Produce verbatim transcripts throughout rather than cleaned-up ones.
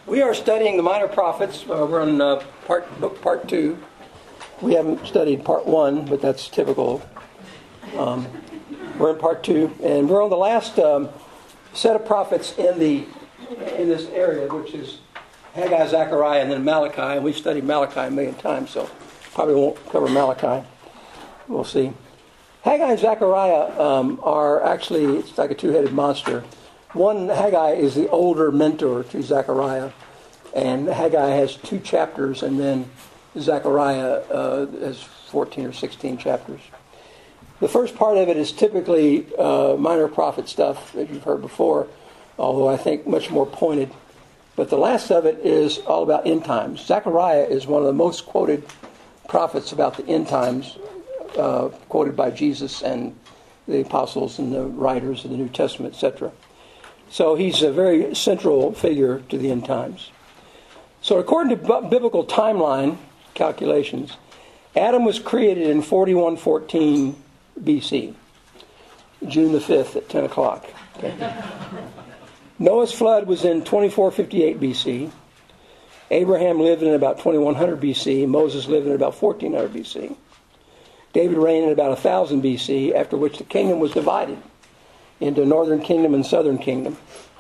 We are studying the Minor Prophets. Uh, we're on uh, part book part two. We haven't studied part one, but that's typical. Um, we're in part two, and we're on the last um, set of prophets in the in this area, which is Haggai, Zechariah, and then Malachi. And we've studied Malachi a million times, so probably won't cover Malachi. We'll see. Haggai and Zechariah um, are actually, it's like a two-headed monster. One, Haggai is the older mentor to Zechariah, and Haggai has two chapters, and then Zechariah uh, has fourteen or sixteen chapters. The first part of it is typically uh, minor prophet stuff that you've heard before, although I think much more pointed. But the last of it is all about end times. Zechariah is one of the most quoted prophets about the end times, uh, quoted by Jesus and the apostles and the writers of the New Testament, et cetera. So he's a very central figure to the end times. So according to b- biblical timeline calculations, Adam was created in forty-one fourteen B C, June the fifth at ten o'clock. Okay. Noah's flood was in twenty-four fifty-eight B C. Abraham lived in about twenty-one hundred B C. Moses lived in about fourteen hundred B C. David reigned in about one thousand B C, after which the kingdom was divided into northern kingdom and southern kingdom.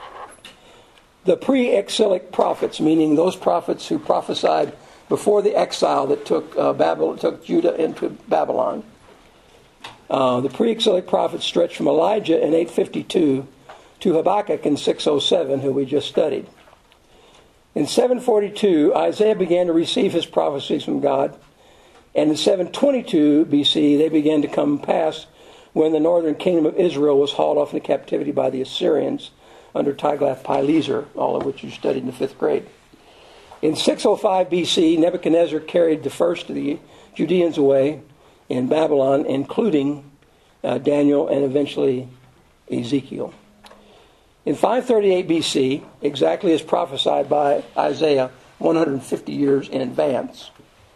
The pre-exilic prophets, meaning those prophets who prophesied before the exile that took uh, Babylon, took Judah into Babylon. Uh, the pre-exilic prophets stretched from Elijah in eight fifty-two to Habakkuk in six oh seven, who we just studied. In seven forty-two, Isaiah began to receive his prophecies from God, and in seven twenty-two B C, they began to come pass when the northern kingdom of Israel was hauled off into captivity by the Assyrians under Tiglath-Pileser, all of which you studied in the fifth grade. In six oh five B C, Nebuchadnezzar carried the first of the Judeans away in Babylon, including uh, Daniel and eventually Ezekiel. In five thirty-eight B C, exactly as prophesied by Isaiah one hundred fifty years in advance,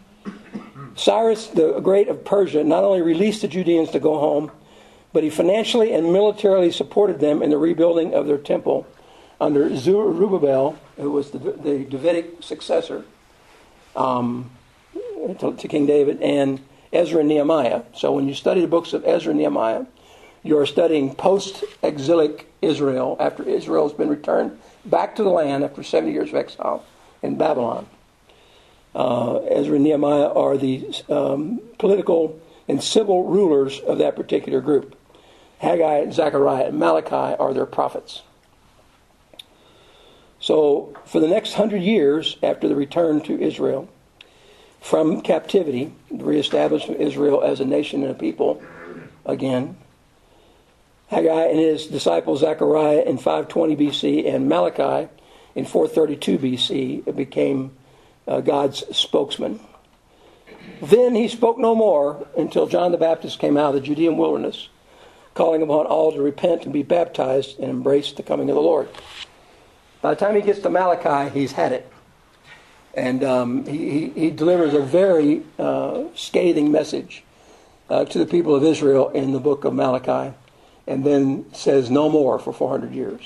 Cyrus the Great of Persia not only released the Judeans to go home, but he financially and militarily supported them in the rebuilding of their temple under Zerubbabel, who was the, the Davidic successor um, to, to King David, and Ezra and Nehemiah. So when you study the books of Ezra and Nehemiah, you're studying post-exilic Israel, after Israel has been returned back to the land after seventy years of exile in Babylon. Uh, Ezra and Nehemiah are the um, political and civil rulers of that particular group. Haggai, Zechariah, and Malachi are their prophets. So for the next hundred years after the return to Israel from captivity, the reestablishment of Israel as a nation and a people again, Haggai and his disciple Zechariah in five twenty B C and Malachi in four thirty-two B C became uh, God's spokesman. Then he spoke no more until John the Baptist came out of the Judean wilderness, calling upon all to repent and be baptized and embrace the coming of the Lord. By the time he gets to Malachi, he's had it. And um, he, he, he delivers a very uh, scathing message uh, to the people of Israel in the book of Malachi, and then says no more for four hundred years.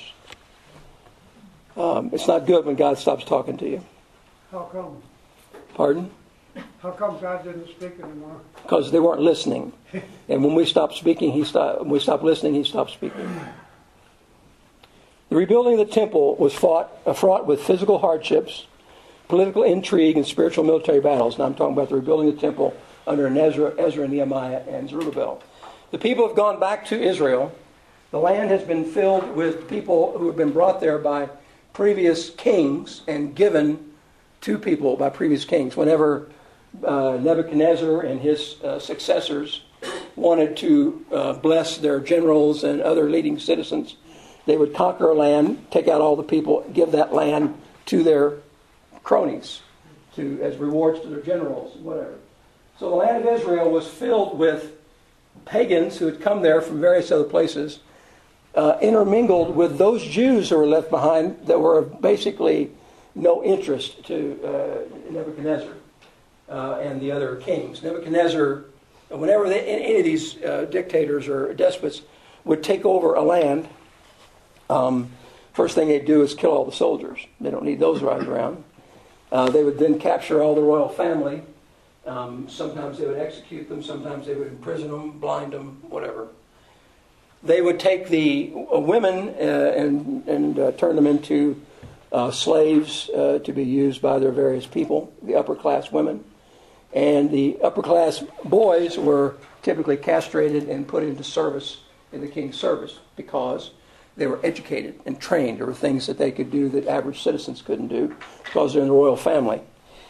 Um, it's not good when God stops talking to you. How come? Pardon? How come God didn't speak anymore? Because they weren't listening. And when we stopped speaking, he stopped. When we stopped listening, he stopped speaking. The rebuilding of the temple was fought, uh, fraught with physical hardships, political intrigue, and spiritual military battles. Now I'm talking about the rebuilding of the temple under Ezra, Ezra, Nehemiah, and Zerubbabel. The people have gone back to Israel. The land has been filled with people who have been brought there by previous kings and given to people by previous kings. Whenever uh, Nebuchadnezzar and his uh, successors wanted to uh, bless their generals and other leading citizens, they would conquer a land, take out all the people, give that land to their cronies to as rewards to their generals, whatever. So the land of Israel was filled with pagans who had come there from various other places, uh, intermingled with those Jews who were left behind that were of basically no interest to uh, Nebuchadnezzar uh, and the other kings. Nebuchadnezzar, whenever they, any of these uh, dictators or despots would take over a land, um, first thing they'd do is kill all the soldiers. They don't need those riding around. Uh, they would then capture all the royal family. Um, sometimes they would execute them. Sometimes they would imprison them, blind them, whatever. They would take the uh, women uh, and, and uh, turn them into uh, slaves uh, to be used by their various people, the upper class women. And the upper class boys were typically castrated and put into service in the king's service because they were educated and trained. There were things that they could do that average citizens couldn't do because they're in the royal family.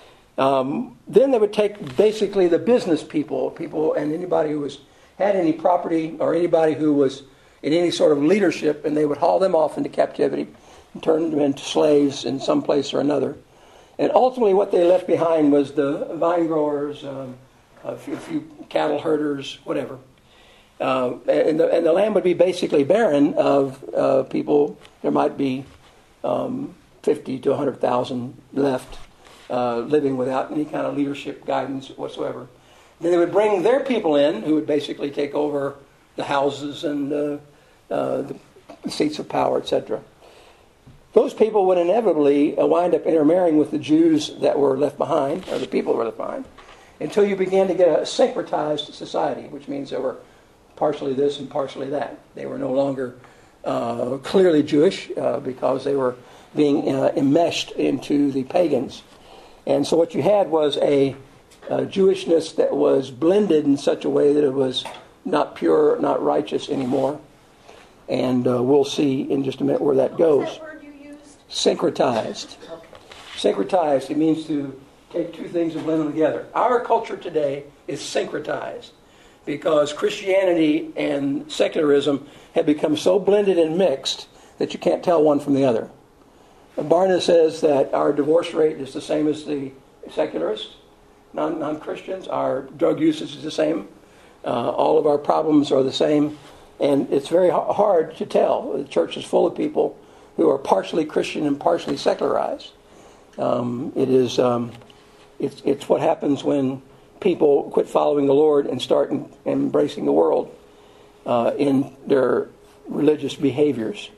Um, then they would take basically the business people, people and anybody who was had any property or anybody who was in any sort of leadership, and they would haul them off into captivity and turn them into slaves in some place or another. And ultimately what they left behind was the vine growers, um, a, few, a few cattle herders, whatever. Uh, and, the, and the land would be basically barren of uh, people. There might be um, fifty to one hundred thousand left uh, living without any kind of leadership guidance whatsoever. Then they would bring their people in who would basically take over the houses and uh, uh, the seats of power, et cetera. Those people would inevitably uh, wind up intermarrying with the Jews that were left behind, or the people that were left behind, until you began to get a syncretized society, which means there were partially this and partially that. They were no longer uh, clearly Jewish uh, because they were being uh, enmeshed into the pagans. And so what you had was a, a Jewishness that was blended in such a way that it was not pure, not righteous anymore. And uh, we'll see in just a minute where that goes. What was that word you used? Syncretized. Okay. Syncretized, it means to take two things and blend them together. Our culture today is syncretized because Christianity and secularism have become so blended and mixed that you can't tell one from the other. Barna says that our divorce rate is the same as the secularists, non, non-Christians. Our drug usage is the same. Uh, all of our problems are the same. And it's very hard to tell. The church is full of people who are partially Christian and partially secularized. Um, it is, um, it's, it's what happens when people quit following the Lord and start in, embracing the world uh, in their religious behaviors.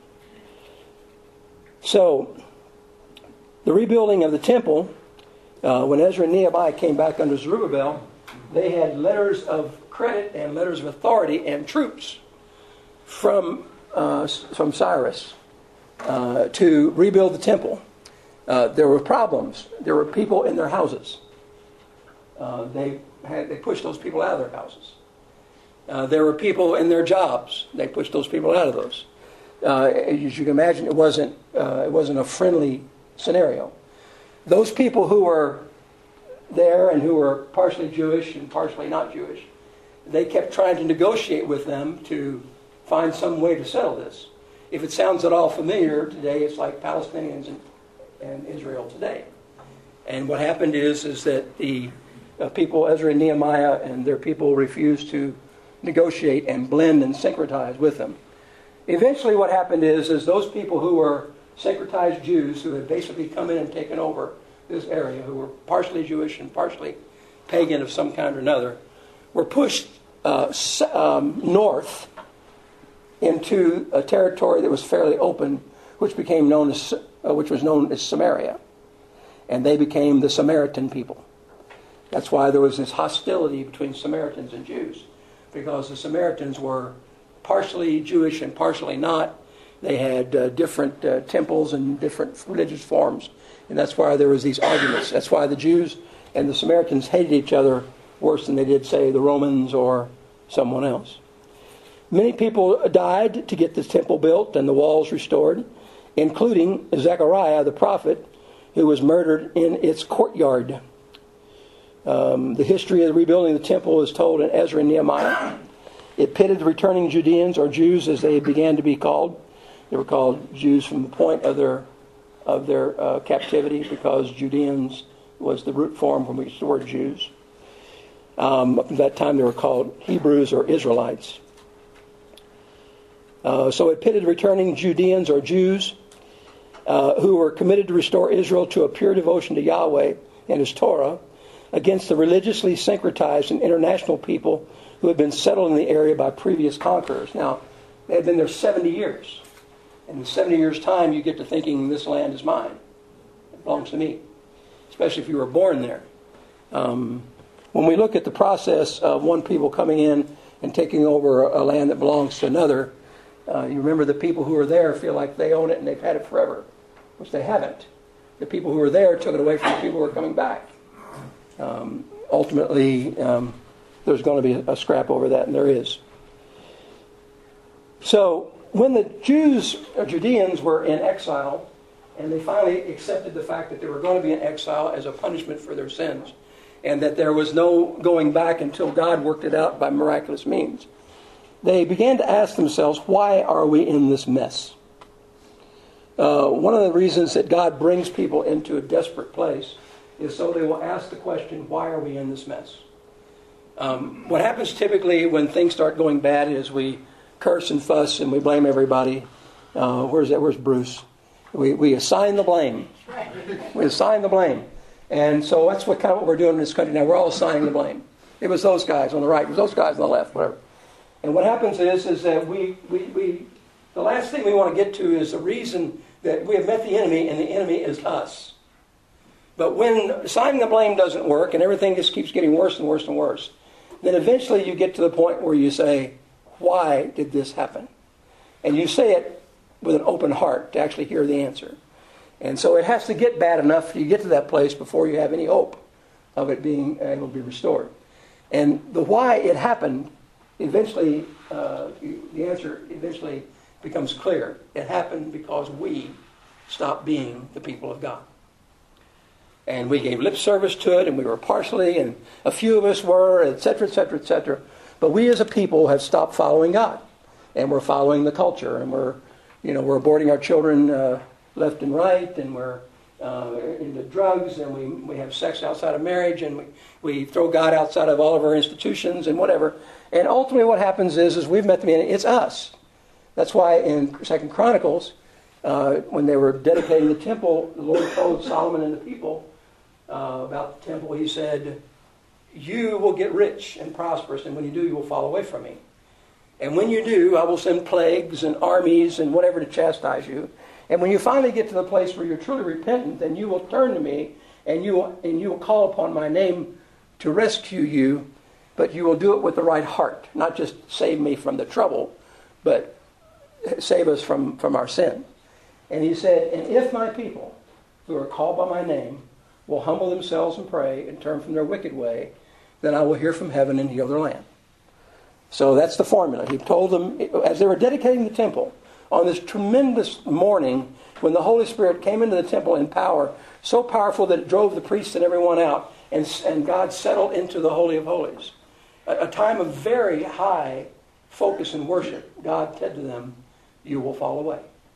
So, the rebuilding of the temple, uh, when Ezra and Nehemiah came back under Zerubbabel, they had letters of credit and letters of authority and troops from uh, from Cyrus uh, to rebuild the temple. Uh, there were problems. There were people in their houses. Uh, they had they pushed those people out of their houses. Uh, there were people in their jobs. They pushed those people out of those. Uh, as you can imagine, it wasn't uh, it wasn't a friendly scenario. Those people who were there and who were partially Jewish and partially not Jewish, they kept trying to negotiate with them to find some way to settle this. If it sounds at all familiar today, it's like Palestinians and, and Israel today. And what happened is, is that the uh, people, Ezra and Nehemiah and their people, refused to negotiate and blend and syncretize with them. Eventually what happened is, is those people who were syncretized Jews, who had basically come in and taken over this area, who were partially Jewish and partially pagan of some kind or another, were pushed uh, um, north into a territory that was fairly open, which became known as uh, which was known as Samaria, and they became the Samaritan people. That's why there was this hostility between Samaritans and Jews, because the Samaritans were partially Jewish and partially not. They had uh, different uh, temples and different religious forms, and that's why there was these arguments. That's why the Jews and the Samaritans hated each other worse than they did, say, the Romans or someone else. Many people died to get this temple built and the walls restored, including Zechariah the prophet, who was murdered in its courtyard. Um, the history of the rebuilding of the temple is told in Ezra and Nehemiah. It pitted the returning Judeans, or Jews as they began to be called. They were called Jews from the point of their of their uh, captivity, because Judeans was the root form from which the word Jews. Um, up to that time they were called Hebrews or Israelites. Uh, so it pitted returning Judeans or Jews uh, who were committed to restore Israel to a pure devotion to Yahweh and His Torah against the religiously syncretized and international people who had been settled in the area by previous conquerors. Now, they had been there seventy years. And in seventy years' time, you get to thinking, this land is mine. It belongs to me, especially if you were born there. Um, when we look at the process of one people coming in and taking over a land that belongs to another, uh, you remember the people who are there feel like they own it and they've had it forever, which they haven't. The people who were there took it away from the people who are coming back. Um, ultimately, um, there's going to be a scrap over that, and there is. So, when the Jews, or Judeans, were in exile, and they finally accepted the fact that they were going to be in exile as a punishment for their sins, and that there was no going back until God worked it out by miraculous means, they began to ask themselves, why are we in this mess? Uh, one of the reasons that God brings people into a desperate place is so they will ask the question, why are we in this mess? Um, what happens typically when things start going bad is we curse and fuss and we blame everybody. Uh, where's that? Where's Bruce? We we assign the blame. We assign the blame. And so that's what kind of what we're doing in this country now. We're all assigning the blame. It was those guys on the right. It was those guys on the left, whatever. And what happens is, is that we, we, we the last thing we want to get to is the reason that we have met the enemy and the enemy is us. But when assigning the blame doesn't work and everything just keeps getting worse and worse and worse, then eventually you get to the point where you say, why did this happen? And you say it with an open heart to actually hear the answer. And so it has to get bad enough you get to that place before you have any hope of it being able to be restored. And the why it happened, eventually, uh, the answer eventually becomes clear. It happened because we stopped being the people of God. And we gave lip service to it, and we were partially, and a few of us were, et cetera, et cetera, et cetera. But we as a people have stopped following God. And we're following the culture, and we're, you know, we're aborting our children uh, left and right, and we're uh, into drugs, and we, we have sex outside of marriage, and we, we throw God outside of all of our institutions and whatever. And ultimately what happens is, is we've met the enemy. It's us. That's why in Second Chronicles, uh, when they were dedicating the temple, the Lord told Solomon and the people uh, about the temple. He said, you will get rich and prosperous, and when you do, you will fall away from me. And when you do, I will send plagues and armies and whatever to chastise you. And when you finally get to the place where you're truly repentant, then you will turn to me, and you will, and you will call upon my name to rescue you, but you will do it with the right heart. Not just save me from the trouble, but save us from, from our sin. And he said, and if my people who are called by my name will humble themselves and pray and turn from their wicked way, then I will hear from heaven and heal their land. So that's the formula. He told them, as they were dedicating the temple, on this tremendous morning when the Holy Spirit came into the temple in power, so powerful that it drove the priests and everyone out, and, and God settled into the Holy of Holies. A, a time of very high focus and worship. God said to them, you will fall away.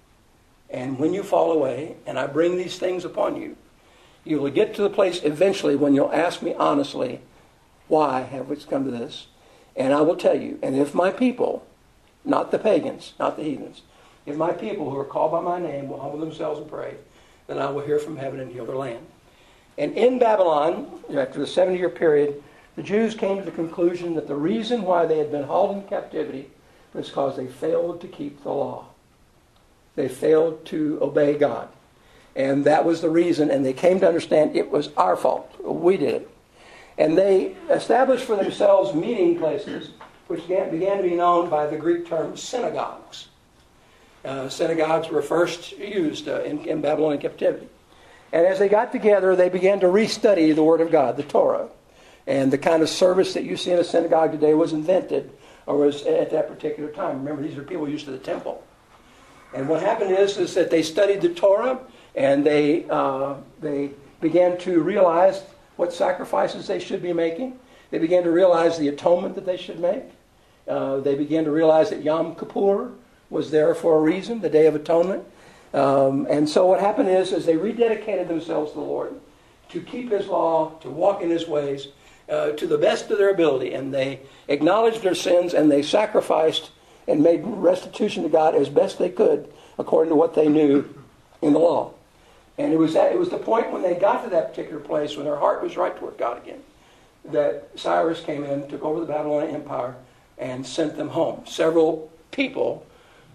And when you fall away, and I bring these things upon you, you will get to the place eventually when you'll ask me honestly, why have we come to this? And I will tell you, and if my people, not the pagans, not the heathens, if my people who are called by my name will humble themselves and pray, then I will hear from heaven and heal their land. And in Babylon, after the seventy-year period, the Jews came to the conclusion that the reason why they had been hauled into captivity was because they failed to keep the law. They failed to obey God. And that was the reason, and they came to understand it was our fault. We did it. And they established for themselves meeting places, which began to be known by the Greek term synagogues. Uh, synagogues were first used uh, in, in Babylonian captivity. And as they got together, they began to restudy the Word of God, the Torah. And the kind of service that you see in a synagogue today was invented, or was at that particular time. Remember, these are people used to the temple. And what happened is, is that they studied the Torah, and they uh, they began to realize what sacrifices they should be making. They began to realize the atonement that they should make. Uh, they began to realize that Yom Kippur was there for a reason, the Day of Atonement. Um, and so what happened is, is they rededicated themselves to the Lord, to keep His law, to walk in His ways, uh, to the best of their ability. And they acknowledged their sins, and they sacrificed and made restitution to God as best they could, according to what they knew in the law. And it was at, it was the point when they got to that particular place, when their heart was right toward God again, that Cyrus came in, took over the Babylonian Empire, and sent them home. Several people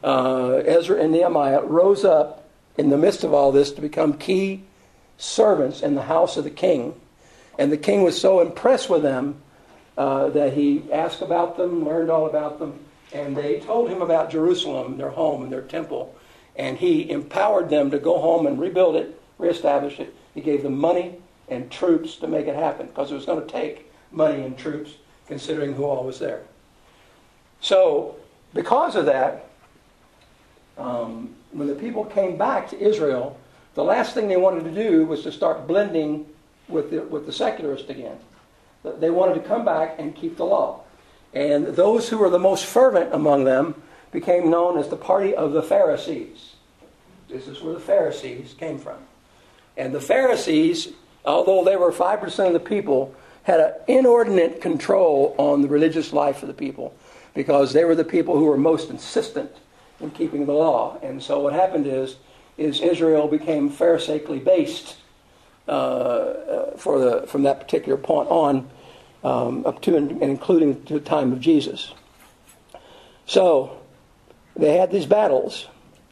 uh, Ezra and Nehemiah rose up in the midst of all this to become key servants in the house of the king. And the king was so impressed with them uh, that he asked about them, learned all about them, and they told him about Jerusalem, their home and their temple. And he empowered them to go home and rebuild it, reestablish it. He gave them money and troops to make it happen, because it was going to take money and troops, considering who all was there. So, because of that, um, when the people came back to Israel, the last thing they wanted to do was to start blending with the, with the secularists again. They wanted to come back and keep the law. And those who were the most fervent among them became known as the party of the Pharisees. This is where the Pharisees came from. And the Pharisees, although they were five percent of the people, had an inordinate control on the religious life of the people, because they were the people who were most insistent in keeping the law. And so what happened is, is Israel became Pharisaical based uh, for the from that particular point on, um, up to and including to the time of Jesus. So they had these battles.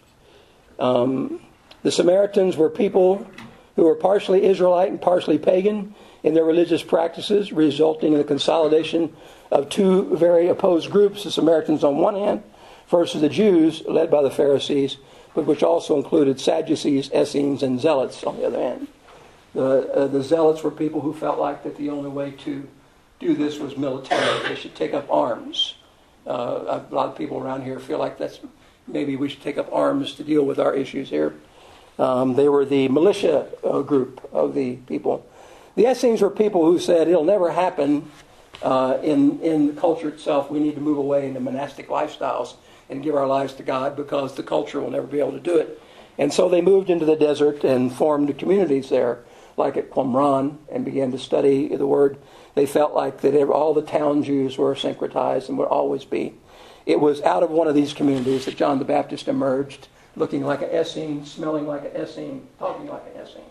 Um, the Samaritans were people who were partially Israelite and partially pagan in their religious practices, resulting in the consolidation of two very opposed groups, the Samaritans on one hand versus the Jews led by the Pharisees, but which also included Sadducees, Essenes, and Zealots on the other hand. The, uh, the Zealots were people who felt like that the only way to do this was military. They should take up arms. Uh, a lot of people around here feel like that's maybe we should take up arms to deal with our issues here. Um, they were the militia uh, group of the people. The Essenes were people who said it'll never happen uh, in, in the culture itself. We need to move away into monastic lifestyles and give our lives to God, because the culture will never be able to do it. And so they moved into the desert and formed communities there, like at Qumran, and began to study the Word. They felt like that all the town Jews were syncretized and would always be. It was out of one of these communities that John the Baptist emerged, looking like an Essene, smelling like an Essene, talking like an Essene.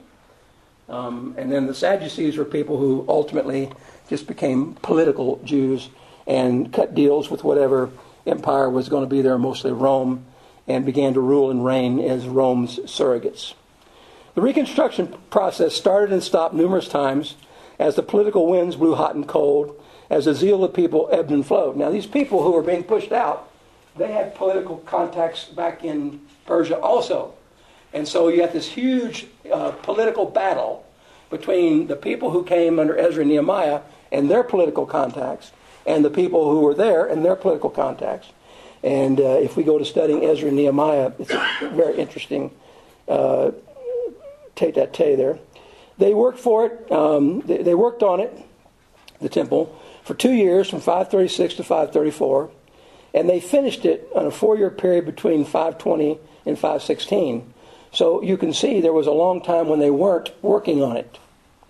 Um, and then the Sadducees were people who ultimately just became political Jews and cut deals with whatever empire was going to be there, mostly Rome, and began to rule and reign as Rome's surrogates. The Reconstruction process started and stopped numerous times as the political winds blew hot and cold, as the zeal of people ebbed and flowed. Now, these people who were being pushed out, they had political contacts back in Persia also. And so you had this huge uh, political battle between the people who came under Ezra and Nehemiah and their political contacts, and the people who were there and their political contacts. And uh, if we go to studying Ezra and Nehemiah, it's very interesting uh, tete-a-tete there. They worked for it. Um, they, they worked on it, the temple, for two years, from five thirty-six to five thirty-four. And they finished it on a four-year period between five twenty and five sixteen. So you can see there was a long time when they weren't working on it,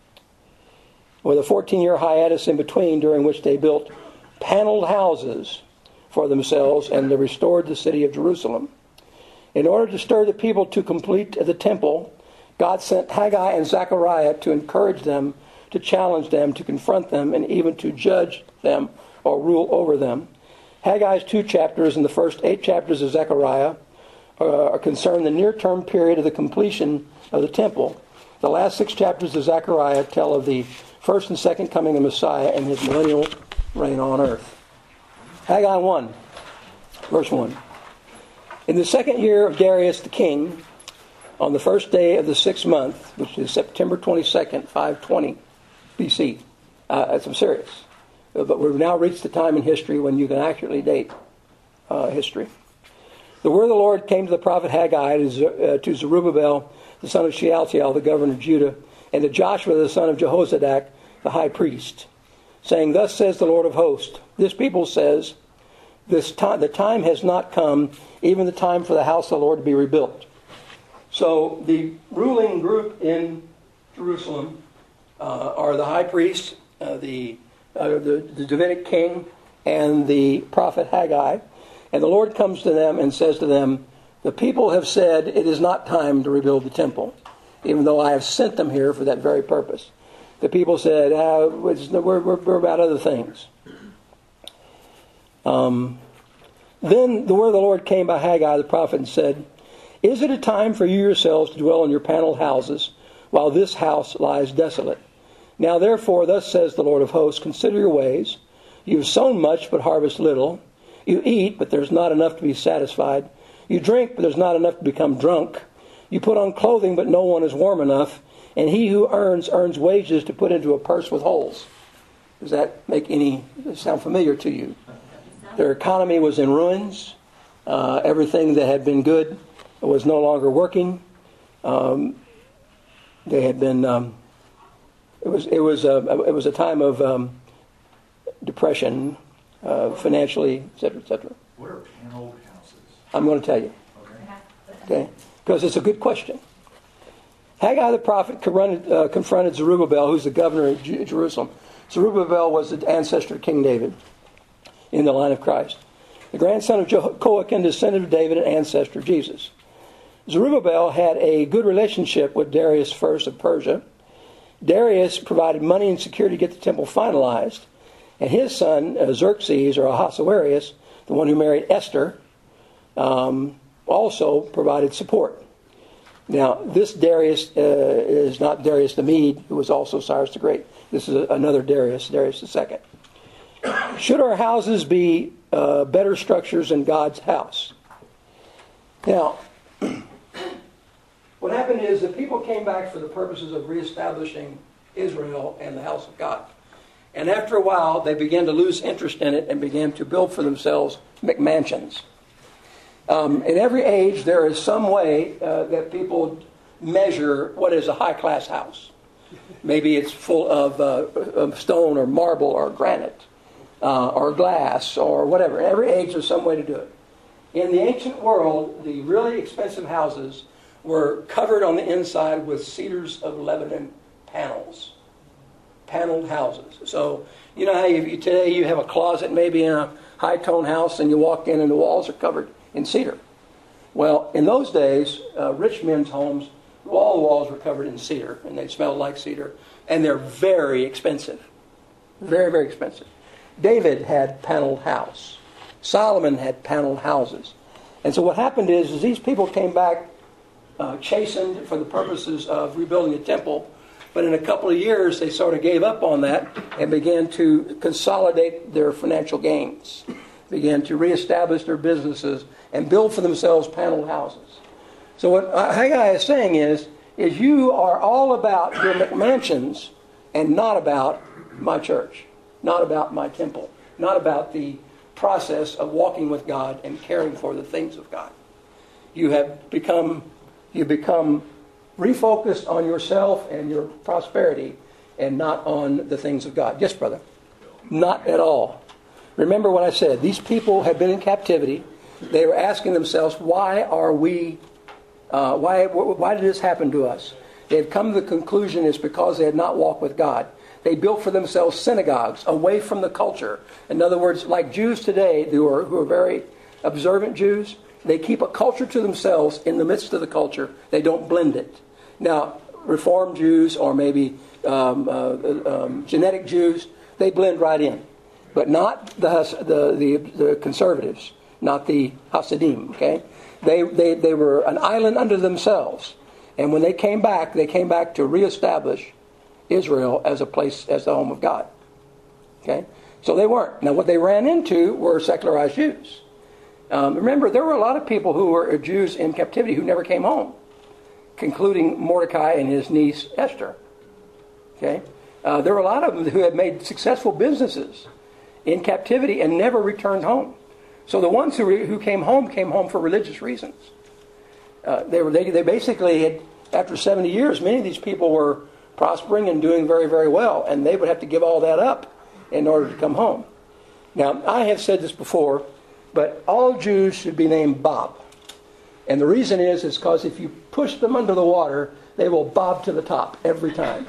with a fourteen-year hiatus in between, during which they built paneled houses for themselves, and they restored the city of Jerusalem. In order to stir the people to complete the temple, God sent Haggai and Zechariah to encourage them, to challenge them, to confront them, and even to judge them or rule over them. Haggai's two chapters and the first eight chapters of Zechariah uh, concern the near-term period of the completion of the temple. The last six chapters of Zechariah tell of the first and second coming of Messiah and his millennial reign on earth. Haggai one, verse one. In the second year of Darius the king, on the first day of the sixth month, which is September twenty-second, five twenty B C. Uh, I'm serious. But we've now reached the time in history when you can accurately date uh, history. The word of the Lord came to the prophet Haggai to, uh, to Zerubbabel, the son of Shealtiel, the governor of Judah, and to Joshua, the son of Jehozadak, the high priest, saying, "Thus says the Lord of hosts, this people says, this time, the time has not come, even the time for the house of the Lord to be rebuilt." So the ruling group in Jerusalem uh, are the high priest, uh, the, uh, the the Davidic king, and the prophet Haggai. And the Lord comes to them and says to them, "The people have said it is not time to rebuild the temple, even though I have sent them here for that very purpose." The people said, ah, we're, we're, we're about other things. Um, Then the word of the Lord came by Haggai the prophet and said, Is it a time for you yourselves to dwell in your paneled houses, while this house lies desolate? Now therefore, thus says the Lord of hosts, consider your ways. You have sown much, but harvest little. You eat, but there's not enough to be satisfied. You drink, but there's not enough to become drunk. You put on clothing, but no one is warm enough. And he who earns, earns wages to put into a purse with holes. Does that make any sound familiar to you? Their economy was in ruins. Uh, everything that had been good was no longer working. Um, they had been. Um, it was. It was. A, it was a time of um, depression, uh, financially, et cetera, et cetera. What are paneled houses? I'm going to tell you. Okay, because it's a good question. Haggai the prophet confronted, uh, confronted Zerubbabel, who's the governor of Jerusalem. Zerubbabel was the ancestor of King David in the line of Christ. The grandson of Jehoiakim, descendant of David, and ancestor of Jesus. Zerubbabel had a good relationship with Darius the First of Persia. Darius provided money and security to get the temple finalized. And his son, uh, Xerxes, or Ahasuerus, the one who married Esther, um, also provided support. Now, this Darius uh, is not Darius the Mede, who was also Cyrus the Great. This is a, another Darius, Darius the Second. Should our houses be uh, better structures than God's house? Now, what happened is the people came back for the purposes of reestablishing Israel and the house of God. And after a while, they began to lose interest in it and began to build for themselves McMansions. Um, in every age, there is some way uh, that people measure what is a high-class house. Maybe it's full of, uh, of stone or marble or granite uh, or glass or whatever. In every age, there's some way to do it. In the ancient world, the really expensive houses were covered on the inside with cedars of Lebanon panels. Paneled houses. So, you know how you, today you have a closet maybe in a high-tone house and you walk in and the walls are covered in cedar. Well, in those days, uh, rich men's homes, all the walls were covered in cedar, and they smelled like cedar, and they're very expensive. Very, very expensive. David had paneled house. Solomon had paneled houses. And so what happened is, is these people came back uh, chastened for the purposes of rebuilding the temple, but in a couple of years they sort of gave up on that and began to consolidate their financial gains, began to reestablish their businesses and build for themselves paneled houses. So what Haggai is saying is, is you are all about your McMansions and not about my church, not about my temple, not about the process of walking with God and caring for the things of God. You have become, you become refocused on yourself and your prosperity and not on the things of God. Yes, brother? Not at all. Remember what I said. These people have been in captivity. They were asking themselves, why are we, uh, why, why did this happen to us? They had come to the conclusion it's because they had not walked with God. They built for themselves synagogues away from the culture. In other words, like Jews today who are, who are very observant Jews, they keep a culture to themselves in the midst of the culture. They don't blend it. Now, Reformed Jews or maybe um, uh, um, genetic Jews, they blend right in. But not the, the, the, the conservatives, not the Hasidim, okay? They, they, they were an island unto themselves. And when they came back, they came back to reestablish Israel as a place, as the home of God. Okay? So they weren't. Now what they ran into were secularized Jews. Um, remember, there were a lot of people who were Jews in captivity who never came home, concluding Mordecai and his niece Esther. Okay? Uh, there were a lot of them who had made successful businesses in captivity and never returned home. So the ones who, re- who came home came home for religious reasons. Uh, they were they, they basically had, after seventy years, many of these people were prospering and doing very, very well, and they would have to give all that up in order to come home. Now, I have said this before, but all Jews should be named Bob. And the reason is, is because if you push them under the water, they will bob to the top every time.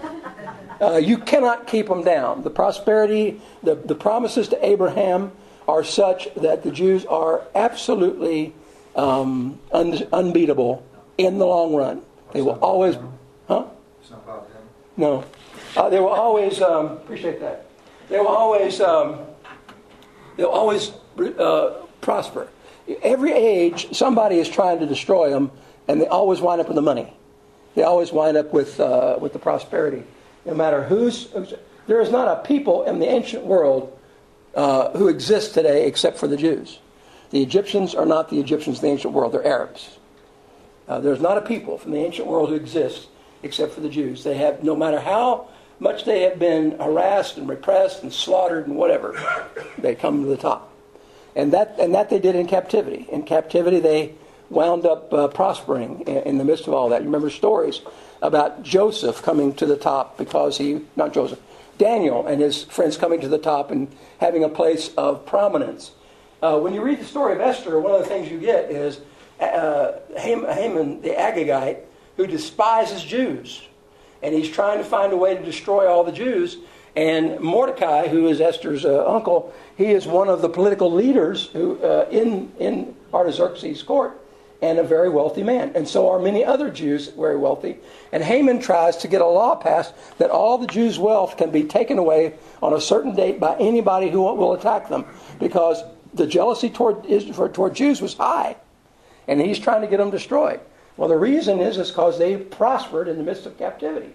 Uh, you cannot keep them down. The prosperity, the, the promises to Abraham are such that the Jews are absolutely um, un, unbeatable in the long run. They will always... Huh? It's not about them. No. Uh, they will always... Um, appreciate that. They will always... Um, they'll always uh, prosper. Every age, somebody is trying to destroy them, and they always wind up with the money. They always wind up with uh, with the prosperity. No matter who's, there is not a people in the ancient world uh, who exist today except for the Jews. The Egyptians are not the Egyptians in the ancient world. They're Arabs. Uh, there's not a people from the ancient world who exists except for the Jews. They have, no matter how much they have been harassed and repressed and slaughtered and whatever, they come to the top. And that and that they did in captivity. In captivity, they wound up uh, prospering in, in the midst of all that. You remember stories about Joseph coming to the top because he, not Joseph, Daniel and his friends coming to the top and having a place of prominence. Uh, when you read the story of Esther, one of the things you get is uh, Haman, the Agagite, who despises Jews. And he's trying to find a way to destroy all the Jews. And Mordecai, who is Esther's uh, uncle, he is one of the political leaders who uh, in, in Artaxerxes' court, and a very wealthy man. And so are many other Jews, very wealthy. And Haman tries to get a law passed that all the Jews' wealth can be taken away on a certain date by anybody who will attack them, because the jealousy toward, toward Jews was high. And he's trying to get them destroyed. Well, the reason is is because they prospered in the midst of captivity.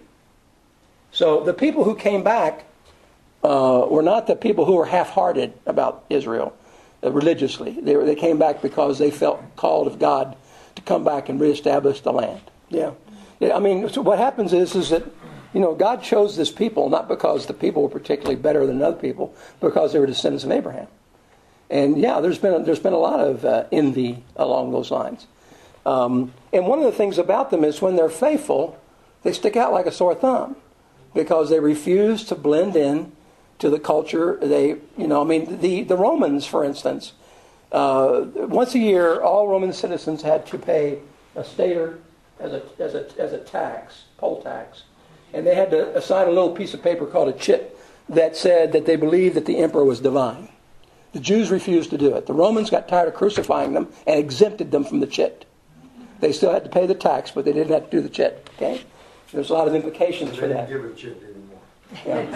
So the people who came back uh, were not the people who were half-hearted about Israel uh, religiously. They, were, they came back because they felt called of God to come back and reestablish the land. Yeah. yeah I mean, so what happens is, is that, you know, God chose this people not because the people were particularly better than other people, because they were descendants of Abraham. And yeah, there's been a, there's been a lot of uh, envy along those lines. Um, and one of the things about them is when they're faithful, they stick out like a sore thumb because they refuse to blend in to the culture. They, you know, I mean, the, the Romans, for instance, uh, once a year, all Roman citizens had to pay a stater as a as a as a tax, poll tax, and they had to assign a little piece of paper called a chit that said that they believed that the emperor was divine. The Jews refused to do it. The Romans got tired of crucifying them and exempted them from the chit. They still had to pay the tax, but they didn't have to do the chit. Okay, there's a lot of implications They for didn't that. give a chit anymore. Yeah.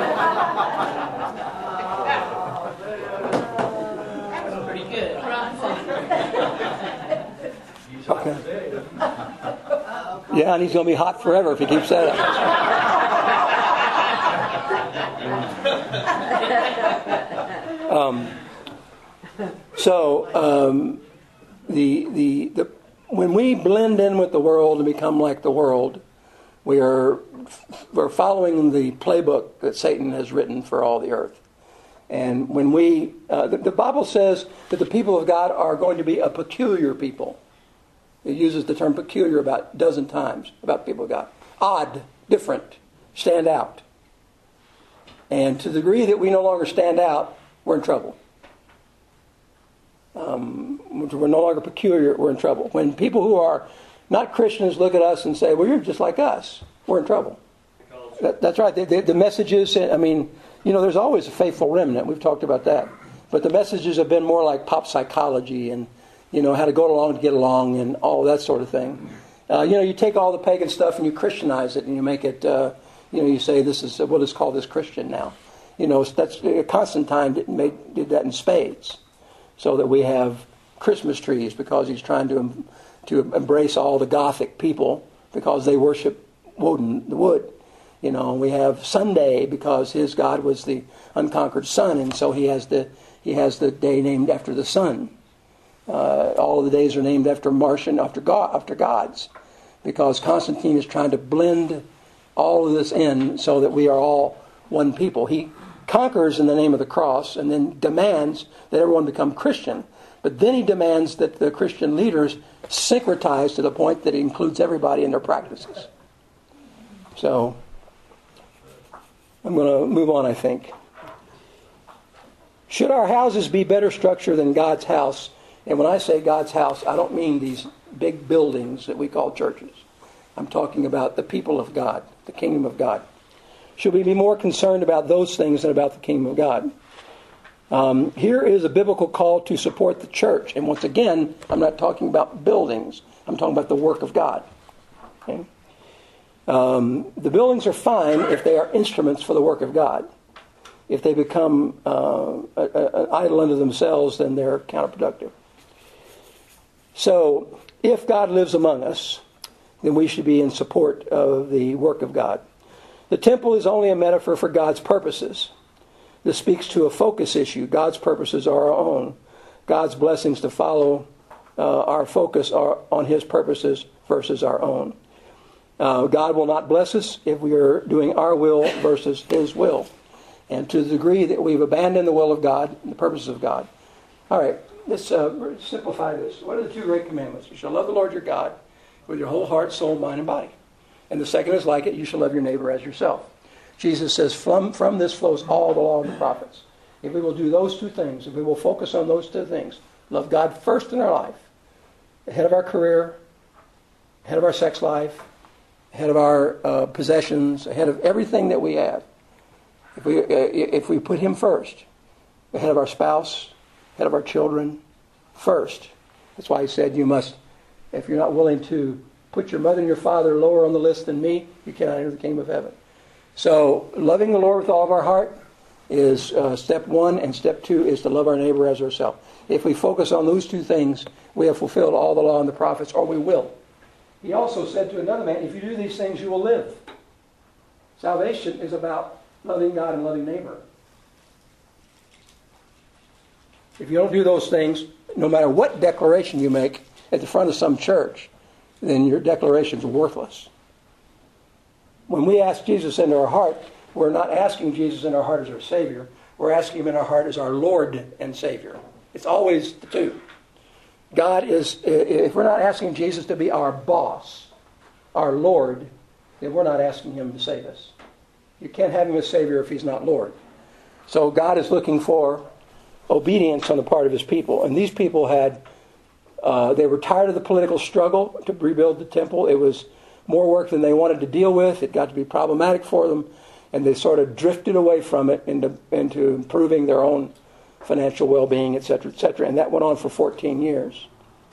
That's pretty good. Okay. Yeah, and he's going to be hot forever if he keeps that up. um, so um, the, the the when we blend in with the world and become like the world, we are we're following the playbook that Satan has written for all the earth. And when we, uh, the, the Bible says that the people of God are going to be a peculiar people. It uses the term peculiar about a dozen times about people of God. Odd, different, stand out. And to the degree that we no longer stand out, we're in trouble. Um, we're no longer peculiar, we're in trouble. When people who are not Christians look at us and say, well, you're just like us, we're in trouble. That, that's right. The, the, the messages, I mean, you know, there's always a faithful remnant. We've talked about that. But the messages have been more like pop psychology and, you know, how to go along to get along and all that sort of thing. Uh, you know, you take all the pagan stuff and you Christianize it and you make it, uh, you know, you say this is, we'll just call this Christian now. You know, that's uh, Constantine did, made, did that in spades. So that we have Christmas trees because he's trying to to embrace all the Gothic people because they worship Woden, the wood. You know, we have Sunday because his God was the unconquered sun, and so he has the he has the day named after the sun. Uh, all of the days are named after Martian, after God, after gods, because Constantine is trying to blend all of this in so that we are all one people. He conquers in the name of the cross and then demands that everyone become Christian. But then he demands that the Christian leaders syncretize to the point that it includes everybody in their practices. So, I'm going to move on, I think. Should our houses be better structured than God's house? And when I say God's house, I don't mean these big buildings that we call churches. I'm talking about the people of God, the kingdom of God. Should we be more concerned about those things than about the kingdom of God? Um, here is a biblical call to support the church. And once again, I'm not talking about buildings. I'm talking about the work of God. Okay? Um, the buildings are fine if they are instruments for the work of God. If they become uh, a, a, an idol unto themselves, then they're counterproductive. So, if God lives among us, then we should be in support of the work of God. The temple is only a metaphor for God's purposes. This speaks to a focus issue. God's purposes are our own. God's blessings to follow uh, our focus are on His purposes versus our own. Uh, God will not bless us if we are doing our will versus His will. And to the degree that we've abandoned the will of God, the purposes of God. All right, let's uh, simplify this. What are the two great commandments? You shall love the Lord your God with your whole heart, soul, mind, and body. And the second is like it, you shall love your neighbor as yourself. Jesus says, from, from this flows all the law and the prophets. If we will do those two things, if we will focus on those two things, love God first in our life, ahead of our career, ahead of our sex life, ahead of our uh, possessions, ahead of everything that we have. If we uh, if we put Him first, ahead of our spouse, ahead of our children, first. That's why He said you must, if you're not willing to put your mother and your father lower on the list than me, you cannot enter the kingdom of heaven. So loving the Lord with all of our heart is uh, step one, and step two is to love our neighbor as ourselves. If we focus on those two things, we have fulfilled all the law and the prophets, or we will. He also said to another man, if you do these things, you will live. Salvation is about loving God and loving neighbor. If you don't do those things, no matter what declaration you make at the front of some church, then your declaration is worthless. When we ask Jesus into our heart, we're not asking Jesus in our heart as our Savior. We're asking Him in our heart as our Lord and Savior. It's always the two. God is, if we're not asking Jesus to be our boss, our Lord, then we're not asking Him to save us. You can't have Him as Savior if He's not Lord. So God is looking for obedience on the part of His people. And these people had, uh, they were tired of the political struggle to rebuild the temple. It was more work than they wanted to deal with. It got to be problematic for them. And they sort of drifted away from it into, into improving their own financial well-being, et cetera, et cetera. And that went on for fourteen years.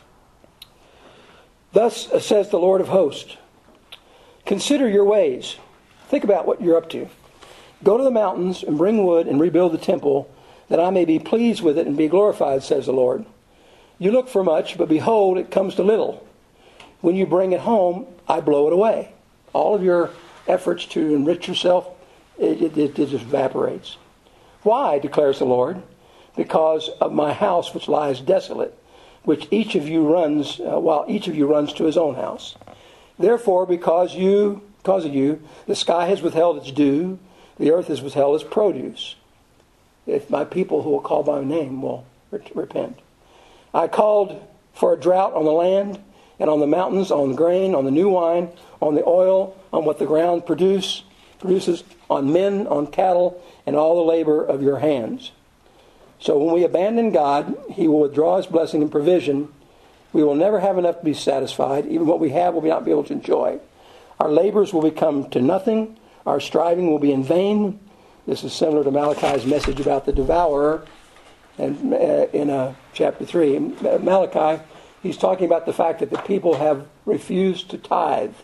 Thus says the Lord of hosts, consider your ways. Think about what you're up to. Go to the mountains and bring wood and rebuild the temple, that I may be pleased with it and be glorified, says the Lord. You look for much, but behold, it comes to little. When you bring it home, I blow it away. All of your efforts to enrich yourself, it, it, it just evaporates. Why, declares the Lord? Because of my house which lies desolate, which each of you runs, uh, while each of you runs to his own house. Therefore, because you, because of you, the sky has withheld its dew, the earth has withheld its produce. If my people who will call by my name will repent. I called for a drought on the land, and on the mountains, on the grain, on the new wine, on the oil, on what the ground produce, produces, on men, on cattle, and all the labor of your hands. So when we abandon God, He will withdraw His blessing and provision. We will never have enough to be satisfied. Even what we have, we'll not be able to enjoy. Our labors will become to nothing. Our striving will be in vain. This is similar to Malachi's message about the devourer and in uh, chapter three. Malachi, he's talking about the fact that the people have refused to tithe.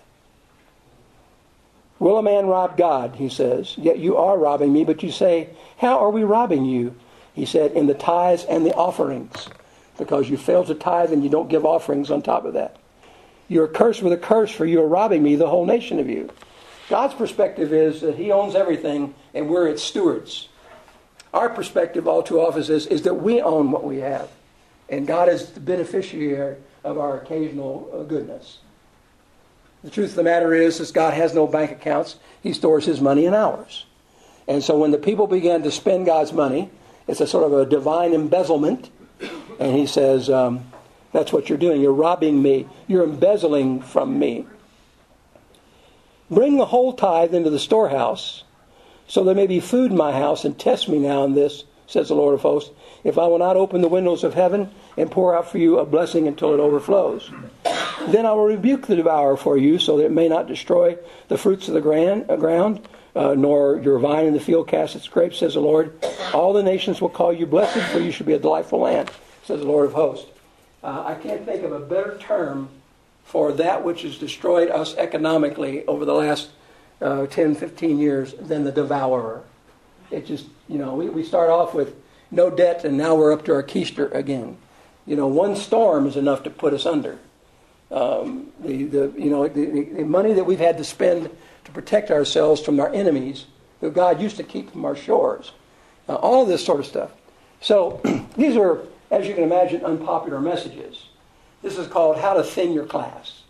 Will a man rob God, he says. Yet you are robbing me, but you say, how are we robbing you? He said, in the tithes and the offerings. Because you fail to tithe and you don't give offerings on top of that. You're cursed with a curse, for you are robbing me, the whole nation of you. God's perspective is that He owns everything and we're its stewards. Our perspective all too often is, is that we own what we have. And God is the beneficiary of our occasional goodness. The truth of the matter is, is God has no bank accounts. He stores His money in ours. And so when the people began to spend God's money, it's a sort of a divine embezzlement. And He says, um, that's what you're doing. You're robbing me. You're embezzling from me. Bring the whole tithe into the storehouse, so there may be food in my house, and test me now in this, says the Lord of hosts, if I will not open the windows of heaven and pour out for you a blessing until it overflows. Then I will rebuke the devourer for you, so that it may not destroy the fruits of the gran- uh, ground, uh, nor your vine in the field cast its grapes, says the Lord. All the nations will call you blessed, for you should be a delightful land, says the Lord of hosts. Uh, I can't think of a better term for that which has destroyed us economically over the last uh, ten, fifteen years than the devourer. It just, you know, we, we start off with no debt, and now we're up to our keister again. You know, one storm is enough to put us under. Um, the, the, you know, the, the money that we've had to spend to protect ourselves from our enemies, who God used to keep from our shores. Uh, all of this sort of stuff. So these are, as you can imagine, unpopular messages. This is called How to Thin Your Class.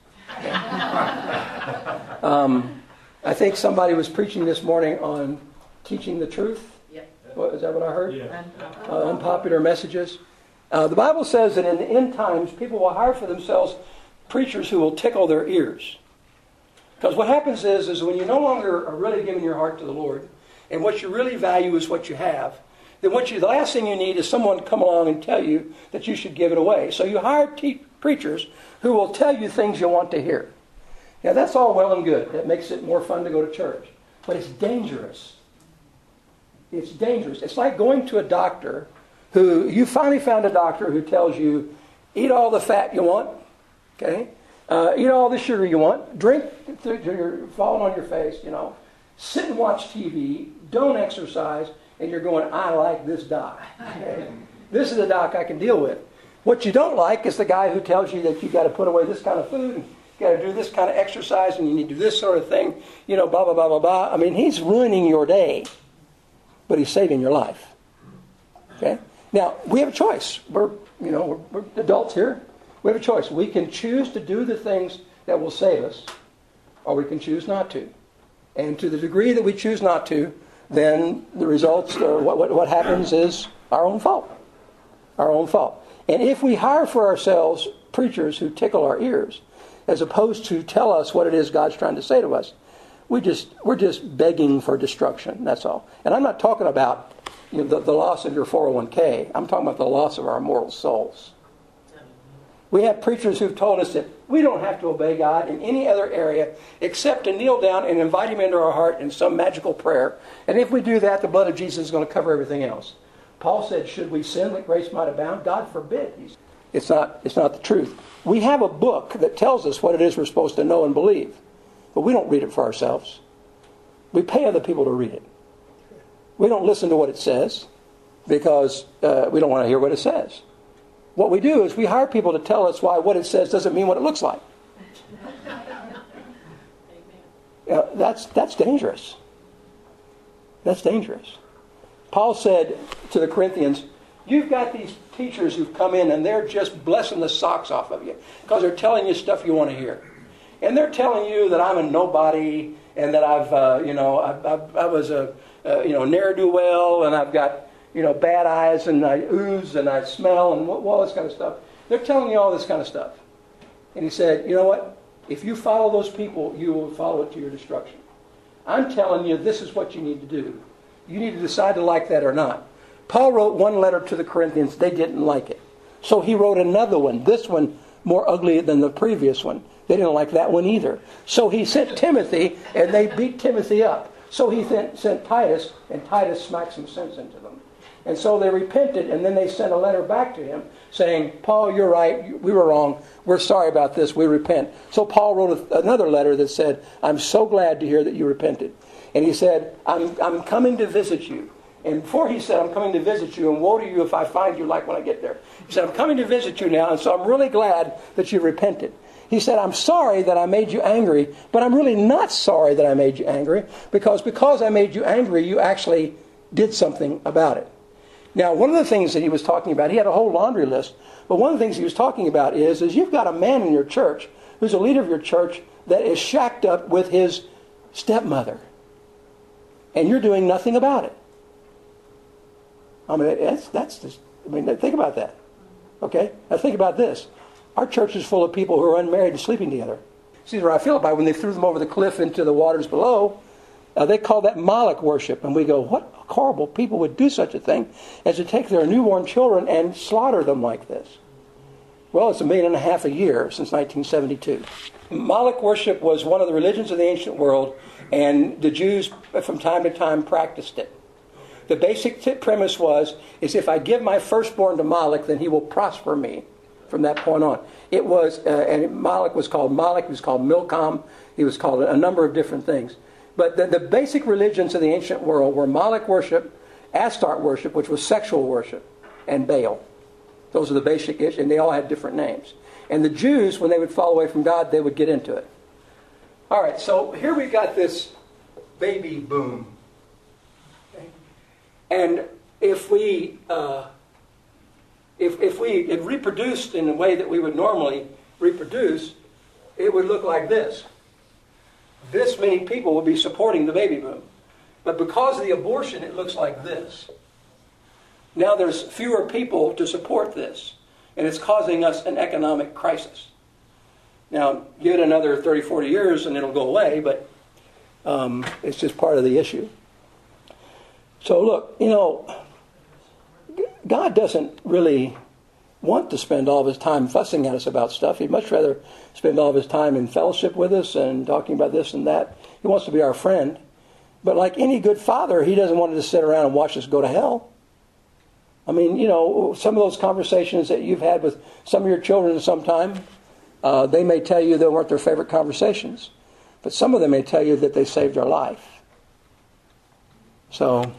um, I think somebody was preaching this morning on teaching the truth. Yep. What, is that what I heard? Yeah. Uh, unpopular messages. Uh, the Bible says that in the end times, people will hire for themselves preachers who will tickle their ears. Because what happens is, is when you no longer are really giving your heart to the Lord, and what you really value is what you have, then what you, the last thing you need is someone to come along and tell you that you should give it away. So you hire te- preachers who will tell you things you want to hear. Now that's all well and good. That makes it more fun to go to church. But it's dangerous. It's dangerous. It's like going to a doctor who, you finally found a doctor who tells you, eat all the fat you want, okay? Uh, eat all the sugar you want. Drink till you're falling on your face, you know. Sit and watch T V. Don't exercise. And you're going, I like this doc. Okay? This is the doc I can deal with. What you don't like is the guy who tells you that you've got to put away this kind of food, and you've got to do this kind of exercise, and you need to do this sort of thing, you know, blah, blah, blah, blah, blah. I mean, he's ruining your day, but he's saving your life. Okay? Now, we have a choice. We're, you know, we're, we're adults here. We have a choice. We can choose to do the things that will save us, or we can choose not to. And to the degree that we choose not to, then the results, or what, what, what happens is our own fault. Our own fault. And if we hire for ourselves preachers who tickle our ears, as opposed to tell us what it is God's trying to say to us, we just, we're just begging for destruction, that's all. And I'm not talking about, you know, the, the loss of your four oh one k. I'm talking about the loss of our immortal souls. We have preachers who've told us that we don't have to obey God in any other area except to kneel down and invite Him into our heart in some magical prayer. And if we do that, the blood of Jesus is going to cover everything else. Paul said, should we sin that grace might abound? God forbid. It's not, it's not the truth. We have a book that tells us what it is we're supposed to know and believe. But we don't read it for ourselves. We pay other people to read it. We don't listen to what it says because uh, we don't want to hear what it says. What we do is we hire people to tell us why what it says doesn't mean what it looks like. Uh, that's, that's dangerous. That's dangerous. Paul said to the Corinthians, you've got these teachers who've come in and they're just blessing the socks off of you because they're telling you stuff you want to hear. And they're telling you that I'm a nobody and that I've, uh, you know, I, I, I was a, uh, you know, ne'er-do-well and I've got, you know, bad eyes and I ooze and I smell and all this kind of stuff. They're telling you all this kind of stuff. And he said, you know what? If you follow those people, you will follow it to your destruction. I'm telling you, this is what you need to do. You need to decide to like that or not. Paul wrote one letter to the Corinthians. They didn't like it. So he wrote another one. This one more ugly than the previous one. They didn't like that one either. So he sent Timothy, and they beat Timothy up. So he sent Titus, and Titus smacked some sense into them. And so they repented, and then they sent a letter back to him saying, Paul, you're right. We were wrong. We're sorry about this. We repent. So Paul wrote another letter that said, I'm so glad to hear that you repented. And he said, I'm, I'm coming to visit you. And before he said, I'm coming to visit you, and woe to you if I find you like when I get there. He said, I'm coming to visit you now, and so I'm really glad that you repented. He said, I'm sorry that I made you angry, but I'm really not sorry that I made you angry, because because I made you angry, you actually did something about it. Now, one of the things that he was talking about, he had a whole laundry list, but one of the things he was talking about is, is you've got a man in your church who's a leader of your church that is shacked up with his stepmother, and you're doing nothing about it. I mean, that's, that's just, I mean, think about that. Okay? Now think about this. Our church is full of people who are unmarried and sleeping together. Caesar Philippi, when they threw them over the cliff into the waters below, uh, they call that Moloch worship. And we go, what horrible people would do such a thing as to take their newborn children and slaughter them like this? Well, it's a million and a half a year since nineteen seventy-two. Moloch worship was one of the religions of the ancient world, and the Jews from time to time practiced it. The basic t- premise was, is if I give my firstborn to Moloch, then he will prosper me from that point on. It was, uh, and Moloch was called Moloch, he was called Milcom, he was called a number of different things. But the, the basic religions of the ancient world were Moloch worship, Astarte worship, which was sexual worship, and Baal. Those are the basic issues, and they all had different names. And the Jews, when they would fall away from God, they would get into it. All right, so here we got this baby boom. Okay. And if we uh, if if we had reproduced in the way that we would normally reproduce, it would look like this. This many people would be supporting the baby boom. But because of the abortion, it looks like this. Now there's fewer people to support this. And it's causing us an economic crisis. Now, give it another thirty, forty years and it'll go away, but um, it's just part of the issue. So look, you know, God doesn't really want to spend all of his time fussing at us about stuff. He'd much rather spend all of his time in fellowship with us and talking about this and that. He wants to be our friend. But like any good father, he doesn't want to just sit around and watch us go to hell. I mean, you know, some of those conversations that you've had with some of your children sometime, uh, they may tell you they weren't their favorite conversations. But some of them may tell you that they saved their life. So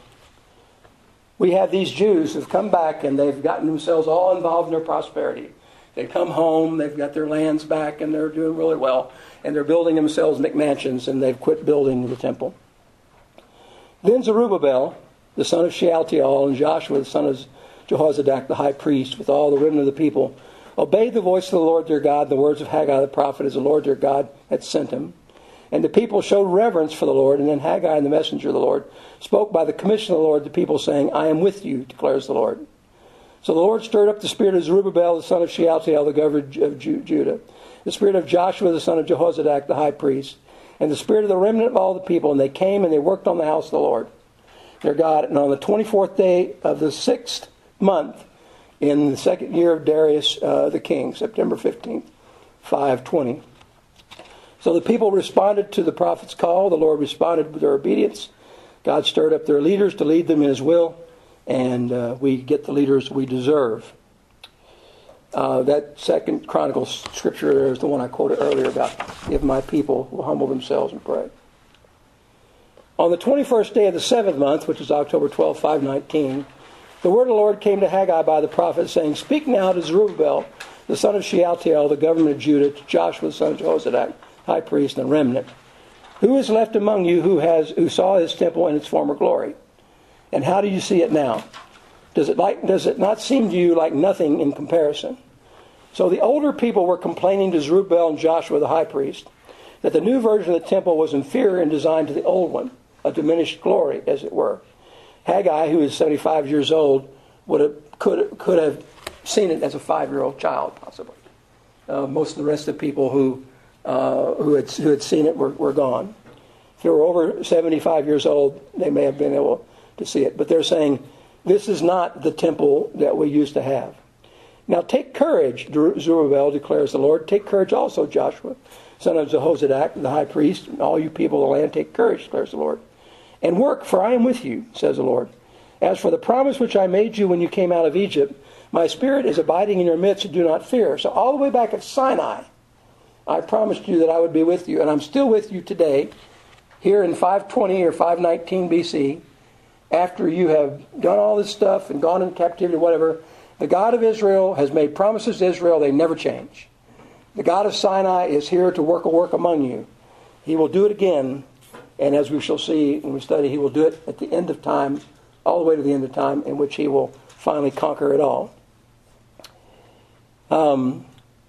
we have these Jews who've come back and they've gotten themselves all involved in their prosperity. They come home, they've got their lands back, and they're doing really well. And they're building themselves McMansions, and they've quit building the temple. Then Zerubbabel, the son of Shealtiel, and Joshua, the son of Jehozadak, the high priest, with all the remnant of the people, obeyed the voice of the Lord their God, the words of Haggai the prophet, as the Lord their God had sent him. And the people showed reverence for the Lord. And then Haggai, the messenger of the Lord, spoke by the commission of the Lord to the people, saying, I am with you, declares the Lord. So the Lord stirred up the spirit of Zerubbabel, the son of Shealtiel, the governor of Judah, the spirit of Joshua, the son of Jehozadak, the high priest, and the spirit of the remnant of all the people. And they came and they worked on the house of the Lord their God. And on the twenty-fourth day of the sixth month, in the second year of Darius uh, the king, September fifteenth, five twenty. So the people responded to the prophet's call. The Lord responded with their obedience. God stirred up their leaders to lead them in his will. And uh, we get the leaders we deserve. Uh, that second Chronicles scripture there is the one I quoted earlier about, if my people will humble themselves and pray. On the twenty-first day of the seventh month, which is October twelfth, five nineteen, the word of the Lord came to Haggai by the prophet, saying, Speak now to Zerubbabel, the son of Shealtiel, the governor of Judah, to Joshua, the son of Jehozadak, high priest and remnant. Who is left among you who has who saw his temple in its former glory? And how do you see it now? Does it like does it not seem to you like nothing in comparison? So the older people were complaining to Zerubbabel and Joshua, the high priest, that the new version of the temple was inferior in design to the old one, a diminished glory, as it were. Haggai, who is seventy-five years old, would have could could have seen it as a five-year-old child, possibly. Uh, most of the rest of the people who uh, who had who had seen it were, were gone. If they were over seventy-five years old, they may have been able to see it. But they're saying, this is not the temple that we used to have. Now take courage, Zerubbabel, declares the Lord. Take courage also, Joshua, son of Jehozadak, the high priest, and all you people of the land, take courage, declares the Lord. And work, for I am with you, says the Lord. As for the promise which I made you when you came out of Egypt, my spirit is abiding in your midst, do not fear. So all the way back at Sinai, I promised you that I would be with you, and I'm still with you today, here in five twenty or five nineteen B C, after you have done all this stuff and gone in captivity or whatever. The God of Israel has made promises to Israel, they never change. The God of Sinai is here to work a work among you. He will do it again, and as we shall see when we study, he will do it at the end of time, all the way to the end of time, in which he will finally conquer it all. Um,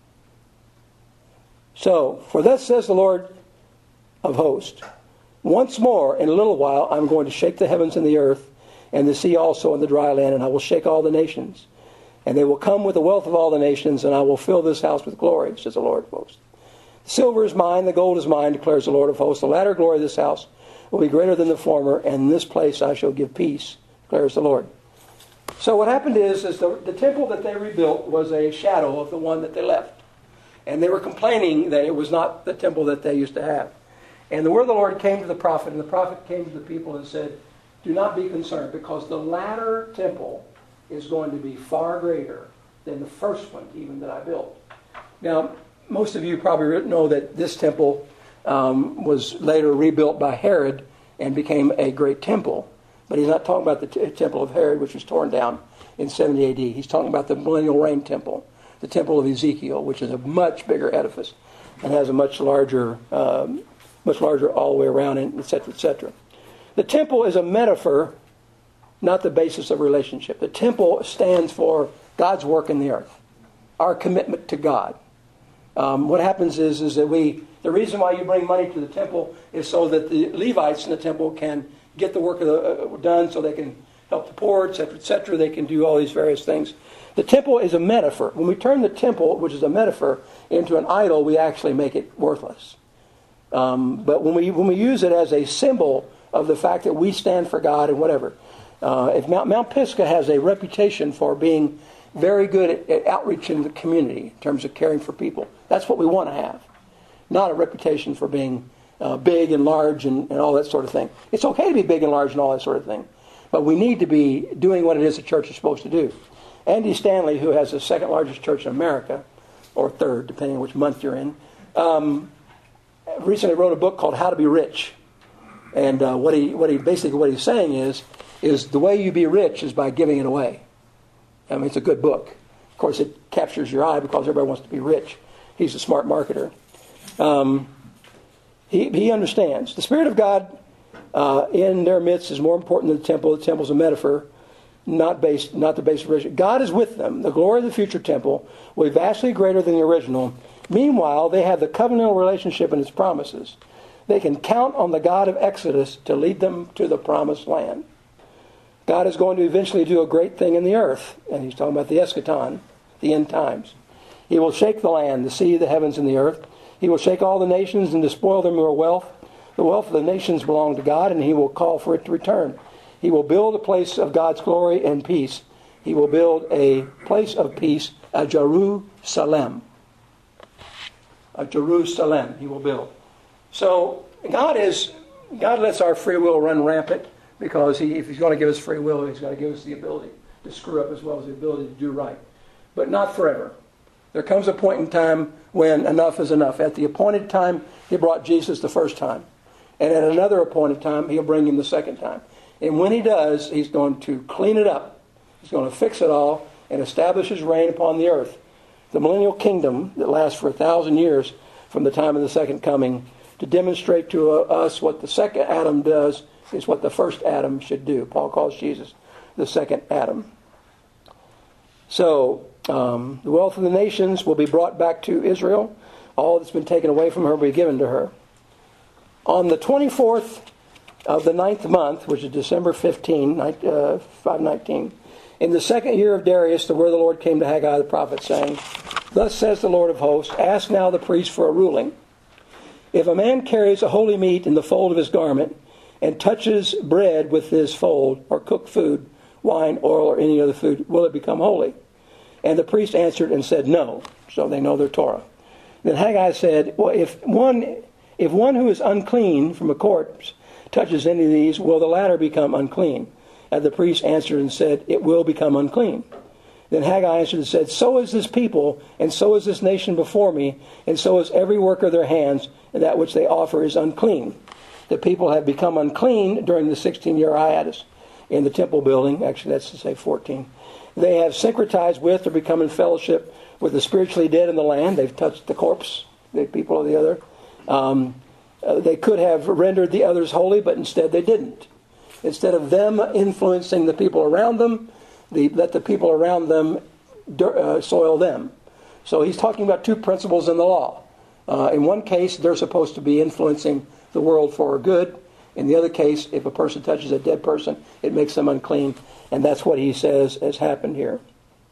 so, for thus says the Lord of hosts, once more, in a little while, I'm going to shake the heavens and the earth, and the sea also and the dry land, and I will shake all the nations. And they will come with the wealth of all the nations, and I will fill this house with glory, says the Lord of hosts. The silver is mine, the gold is mine, declares the Lord of hosts. The latter glory of this house will be greater than the former, and in this place I shall give peace, declares the Lord. So what happened is, is the, the temple that they rebuilt was a shadow of the one that they left. And they were complaining that it was not the temple that they used to have. And the word of the Lord came to the prophet, and the prophet came to the people and said, do not be concerned, because the latter temple is going to be far greater than the first one even that I built. Now, most of you probably know that this temple um, was later rebuilt by Herod and became a great temple. But he's not talking about the t- temple of Herod, which was torn down in seventy A D. He's talking about the millennial reign temple, the temple of Ezekiel, which is a much bigger edifice and has a much larger, um, much larger all the way around, et cetera, et cetera. The temple is a metaphor, not the basis of relationship. The temple stands for God's work in the earth, our commitment to God. Um, what happens is, is that we, the reason why you bring money to the temple is so that the Levites in the temple can get the work of the, uh, done, so they can help the poor, et cetera, et cetera. They can do all these various things. The temple is a metaphor. When we turn the temple, which is a metaphor, into an idol, we actually make it worthless. Um, but when we when we use it as a symbol of the fact that we stand for God and whatever, uh, if Mount, Mount Pisgah has a reputation for being very good at, at outreach in the community in terms of caring for people, that's what we want to have, not a reputation for being uh, big and large and, and all that sort of thing. It's okay to be big and large and all that sort of thing, but we need to be doing what it is the church is supposed to do. Andy Stanley, who has the second largest church in America, or third, depending on which month you're in, um, recently wrote a book called How to Be Rich. And uh, what he, what he basically what he's saying is, is the way you be rich is by giving it away. I mean, it's a good book. Of course, it captures your eye because everybody wants to be rich. He's a smart marketer. Um, he, he understands. The Spirit of God uh, in their midst is more important than the temple. The temple's a metaphor, not based, not the base of religion. God is with them. The glory of the future temple will be vastly greater than the original. Meanwhile, they have the covenantal relationship and its promises. They can count on the God of Exodus to lead them to the promised land. God is going to eventually do a great thing in the earth. And he's talking about the eschaton, the end times. He will shake the land, the sea, the heavens, and the earth. He will shake all the nations and despoil them of their wealth. The wealth of the nations belong to God, and he will call for it to return. He will build a place of God's glory and peace. He will build a place of peace, a Jerusalem. A Jerusalem he will build. So God is God lets our free will run rampant, because he, if he's going to give us free will, he's got to give us the ability to screw up as well as the ability to do right. But not forever. There comes a point in time when enough is enough. At the appointed time, he brought Jesus the first time. And at another appointed time, he'll bring him the second time. And when he does, he's going to clean it up. He's going to fix it all and establish his reign upon the earth. The millennial kingdom that lasts for a thousand years from the time of the second coming, to demonstrate to us what the second Adam does is what the first Adam should do. Paul calls Jesus the second Adam. So, um, the wealth of the nations will be brought back to Israel. All that's been taken away from her will be given to her. On the twenty-fourth of the ninth month, which is December fifteenth, uh, five nineteen, in the second year of Darius, the word of the Lord came to Haggai the prophet, saying, Thus says the Lord of hosts, ask now the priest for a ruling. If a man carries a holy meat in the fold of his garment, and touches bread with his fold, or cooked food, wine, oil, or any other food, will it become holy? And the priest answered and said, No. So they know their Torah. Then Haggai said, Well, if one, if one who is unclean from a corpse touches any of these, will the latter become unclean? And the priest answered and said, It will become unclean. Then Haggai answered and said, So is this people, and so is this nation before me, and so is every work of their hands, and that which they offer is unclean. The people have become unclean during the sixteen-year hiatus in the temple building. Actually, that's to say fourteen. They have syncretized with or become in fellowship with the spiritually dead in the land. They've touched the corpse, the people of the other. Um, uh, they could have rendered the others holy, but instead they didn't. Instead of them influencing the people around them, the, let the people around them uh, soil them. So he's talking about two principles in the law. Uh, in one case, they're supposed to be influencing the world for good. In the other case, if a person touches a dead person, it makes them unclean. And that's what he says has happened here.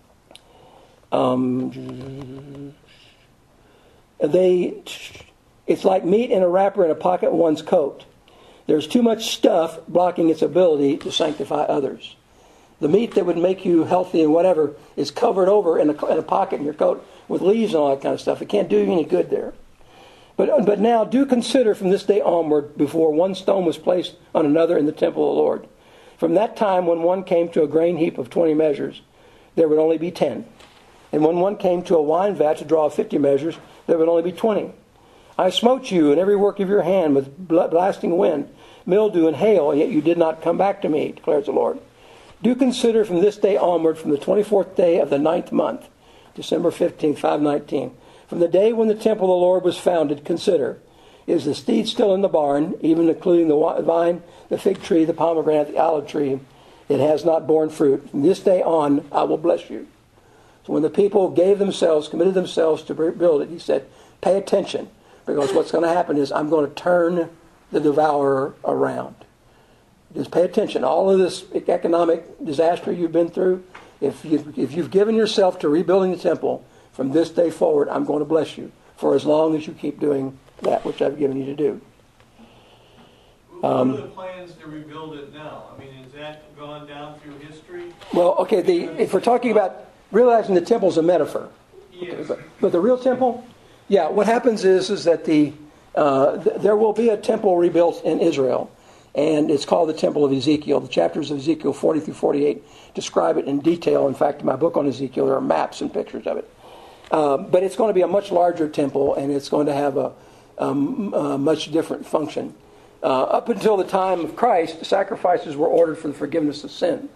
Um, they, it's like meat in a wrapper in a pocket of one's coat. There's too much stuff blocking its ability to sanctify others. The meat that would make you healthy and whatever is covered over in a, in a pocket in your coat with leaves and all that kind of stuff. It can't do you any good there. But but now do consider from this day onward, before one stone was placed on another in the temple of the Lord. From that time when one came to a grain heap of twenty measures, there would only be ten. And when one came to a wine vat to draw fifty measures, there would only be twenty. I smote you in every work of your hand with blasting wind, mildew, and hail, and yet you did not come back to me, declares the Lord. Do consider from this day onward, from the twenty-fourth day of the ninth month, December fifteenth, five nineteen, from the day when the temple of the Lord was founded, consider, is the steed still in the barn, even including the vine, the fig tree, the pomegranate, the olive tree? It has not borne fruit. From this day on, I will bless you. So when the people gave themselves, committed themselves to build it, he said, pay attention, because what's going to happen is I'm going to turn the devourer around. Just pay attention. All of this economic disaster you've been through, if, you, if you've given yourself to rebuilding the temple, from this day forward, I'm going to bless you for as long as you keep doing that which I've given you to do. Um, what are the plans to rebuild it now? I mean, has that gone down through history? Well, okay, the, if we're talking about realizing the temple's a metaphor. Yes. Okay, but, but the real temple, yeah, what happens is is that the uh, th- there will be a temple rebuilt in Israel, and it's called the Temple of Ezekiel. The chapters of Ezekiel forty through forty-eight describe it in detail. In fact, in my book on Ezekiel, there are maps and pictures of it. Um, but it's going to be a much larger temple, and it's going to have a, um, a much different function. Uh, up until the time of Christ, sacrifices were ordered for the forgiveness of sins.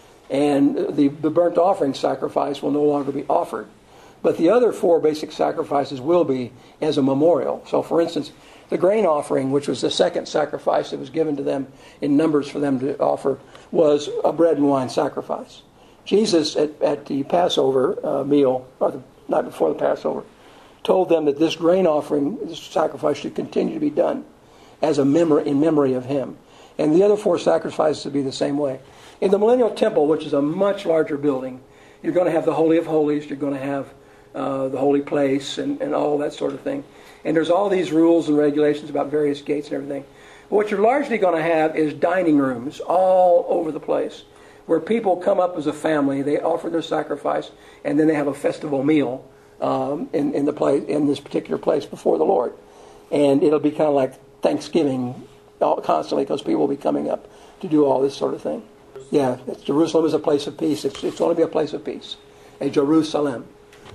And the, the burnt offering sacrifice will no longer be offered. But the other four basic sacrifices will be as a memorial. So, for instance, the grain offering, which was the second sacrifice that was given to them in numbers for them to offer, was a bread and wine sacrifice. Jesus, at, at the Passover uh, meal, or the night before the Passover, told them that this grain offering, this sacrifice, should continue to be done as a memory, in memory of him. And the other four sacrifices would be the same way. In the Millennial Temple, which is a much larger building, you're going to have the Holy of Holies, you're going to have uh, the Holy Place, and, and all that sort of thing. And there's all these rules and regulations about various gates and everything. But what you're largely going to have is dining rooms all over the place, where people come up as a family, they offer their sacrifice, and then they have a festival meal um, in, in the place, in this particular place before the Lord. And it'll be kind of like Thanksgiving constantly, because people will be coming up to do all this sort of thing. Yeah, it's, Jerusalem is a place of peace. It's, it's going to be a place of peace, a Jerusalem.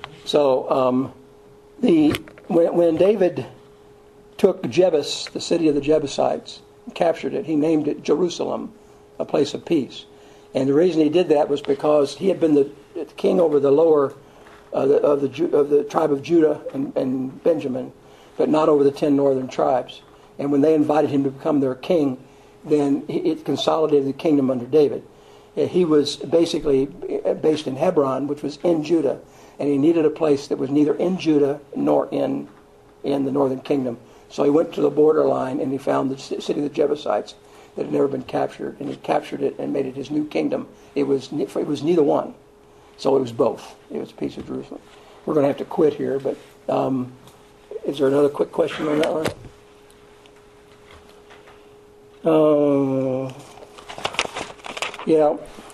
So um, the when, when David took Jebus, the city of the Jebusites, and captured it, he named it Jerusalem, a place of peace. And the reason he did that was because he had been the, the king over the lower uh, the, of the of the tribe of Judah and, and Benjamin, but not over the ten northern tribes. And when they invited him to become their king, then it consolidated the kingdom under David. He was basically based in Hebron, which was in Judah, and he needed a place that was neither in Judah nor in in the northern kingdom. So he went to the borderline and he found the city of the Jebusites that had never been captured, and he captured it and made it his new kingdom. It was it was neither one, so it was both. It was a piece of Jerusalem. We're going to have to quit here, but um, is there another quick question on that one? Uh, yeah.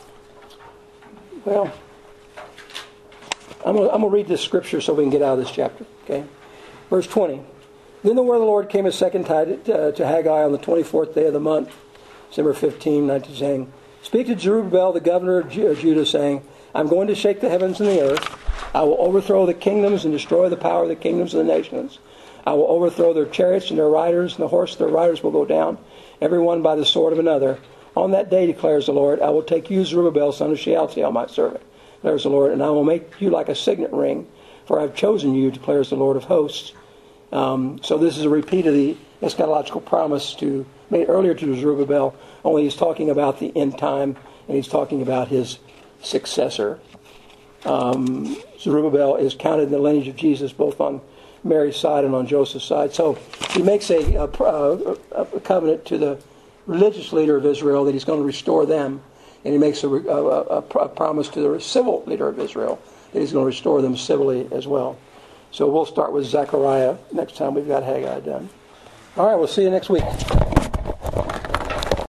Well, I'm going I'm to read this scripture so we can get out of this chapter. Okay, verse twenty. Then the word of the Lord came a second time to, to Haggai on the twenty-fourth day of the month, December fifteenth, nineteen, saying, "Speak to Zerubbabel, the governor of Judah, saying, I'm going to shake the heavens and the earth. I will overthrow the kingdoms and destroy the power of the kingdoms of the nations. I will overthrow their chariots and their riders, and the horse of their riders will go down, every one by the sword of another. On that day, declares the Lord, I will take you, Zerubbabel, son of Shealtiel, my servant, declares the Lord, and I will make you like a signet ring, for I have chosen you, declares the Lord of hosts." Um, so this is a repeat of the eschatological promise to made earlier to Zerubbabel, only he's talking about the end time, and he's talking about his successor. Um, Zerubbabel is counted in the lineage of Jesus, both on Mary's side and on Joseph's side. So he makes a, a, a, a covenant to the religious leader of Israel that he's going to restore them, and he makes a, a, a, a promise to the civil leader of Israel that he's going to restore them civilly as well. So we'll start with Zechariah next time we've got Haggai done. All right, we'll see you next week.